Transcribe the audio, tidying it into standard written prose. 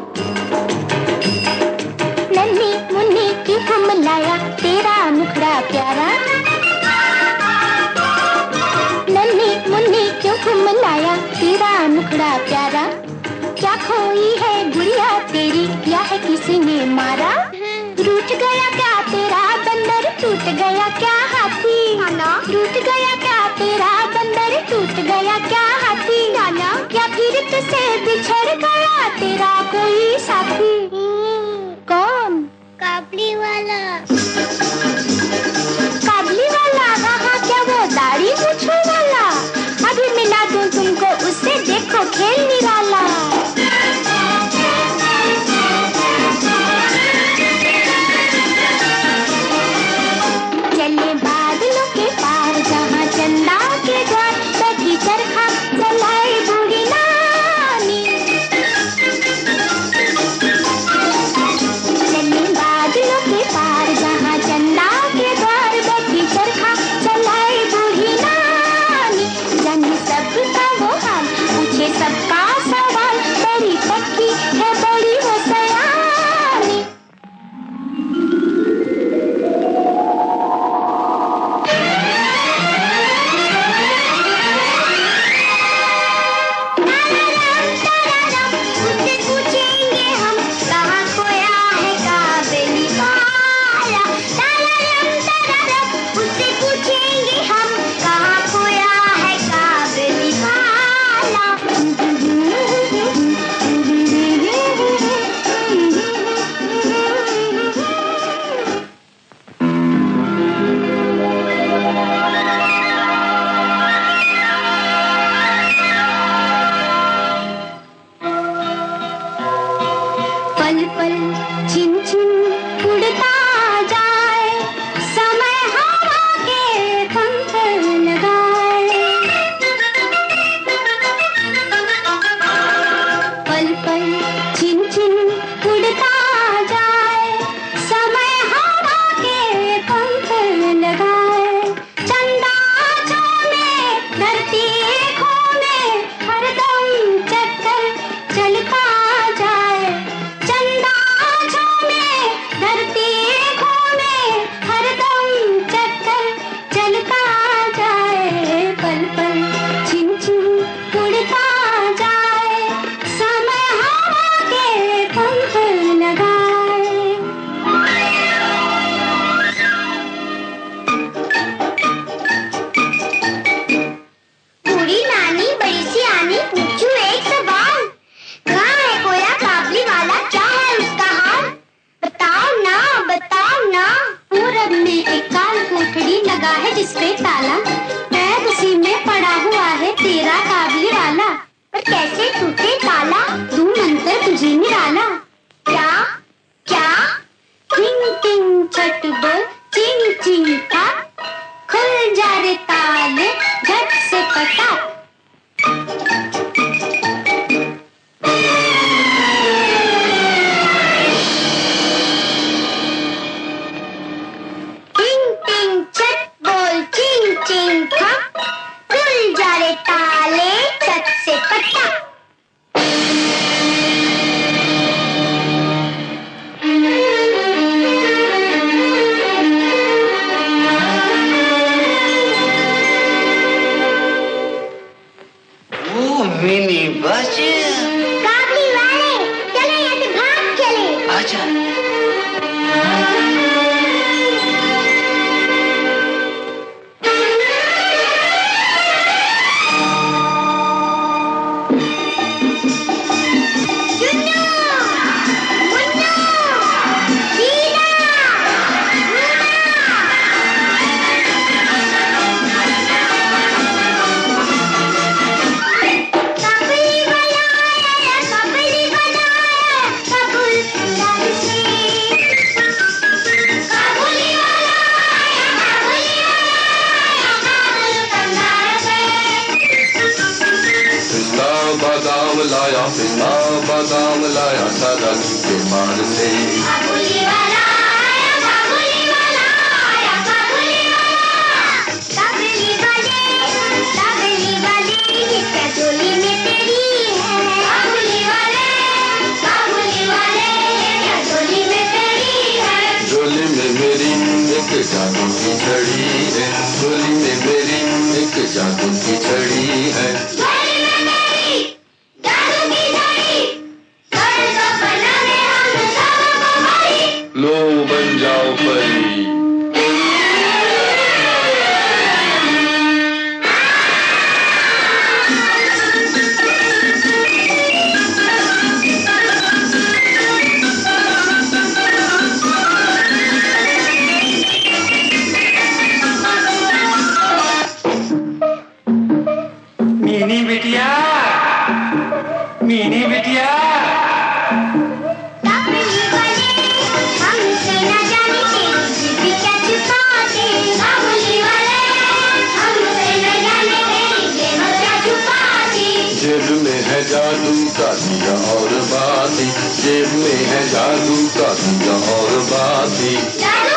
नन्ही मुन्नी की हम लाया तेरा मुखड़ा प्यारा, नन्ही मुन्नी क्यों हम लाया तेरा मुखड़ा प्यारा। क्या खोई है गुड़िया तेरी या है किसी ने मारा। रूठ गया क्या तेरा बंदर टूट गया क्या हाथी, रूठ गया क्या तेरा बंदर टूट गया क्या हाथी, या फिर तुझसे बिछड़ गया तेरा कोई साथी। कौन? काबली वाला। काबली वाला? हाँ क्या वो दाढ़ी मूंछों वाला। अभी मिला दूं तुमको उससे, देखो खेल निराला। चले बादलों के पार जहाँ चंदा के द्वार, बैठी चरखा चलाए बूढ़ी नानी। चले बादलों के पार जहाँ चंदा के द्वार, बैठी चरखा चलाए बूढ़ी नानी। जाने सबका वो हाल, पूछे सबका सवाल, बड़ी पक्की है बड़ी वो सयानी। उससे पूछेंगे हम कहाँ खोया है काबली वाला। उससे पूछेंगे हम कहाँ खोया है काबली वाला। पल पल छिन छिन उड़ता जाए, समय हवा के पंख लगाए। पल पल छिन छिन उड़ता जाए, समय हवा के पंख लगाए। चंदा झूमे धरती घूमे, हरदम चक्कर चलता जाए। चंदा झूमे धरती घूमे, हरदम चक्कर चलता जाए। पल पल छिन छिन उड़ता जाए, समय हवा के पंख लगाए। बूढ़ी नानी बड़ी सी आनी, पूछूं एक सवाल, कहाँ है खोया काबली वाला, क्या है उसका हाल। बताओ ना बताओ ना। पूरब में एक काल कोठड़ी लगा है जिसपे ताला, बैग उसी में पड़ा हुआ है तेरा काबली वाला। पर कैसे टूटे ताला, तू मंत्र तुझे निराला। क्या क्या? टिंग टिंग छट बोल चिंग चिंग था, खुल जा रे ताले झट से पटा। टिंग टिंग छट बोल चिंग चिंग था, खुल जा रे ताले झट से पटा। मिनी बस काबली वाले चले यहाँ से भाग चले। आजा। चुन्नू, मुन्नू, शीला, काबली वाला आया, काबली वाला आया, काबुल अंदाज से। काबुली वाला आया, काबुली वाला आया, काबुल अंदाज से। पिस्ता बादाम लाया, पिस्ता बादाम लाया, सदा के पान से। काबुली वाला आया, काबुली वाला आया, काबुली वाला। काबुली वाले क्या चोली में तेरी है। काबुली वाले जादू की छड़ी है। झोली में मेरी जादू की छड़ी, स्वर्ग बनाने हम सबको भरी। लो बन जाओ परी। मीनी बिटिया, मीनी बिटिया। कपड़ी वाले हमसे न जाने तेरी जिद क्या छुपाते। कपड़ी वाले हमसे न जाने तेरी जेब क्या छुपाते। जेब में है जादू का दिया और बाती, जेब में है जादू का दिया और बाती। जादू